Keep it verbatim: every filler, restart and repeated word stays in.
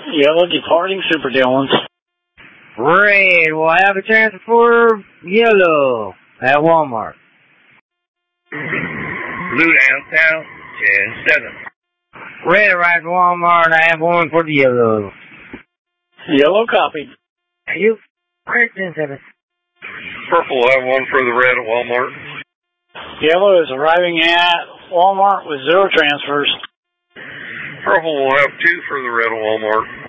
Yellow departing Super Dillons. Red will have a transfer for yellow at Walmart. Blue downtown, ten seven. Red arrives at Walmart, I have one for the yellow. Yellow copy. You, red ten seven. Purple will have one for the red at Walmart. Yellow is arriving at Walmart with zero transfers. Purple will have two for the red at Walmart.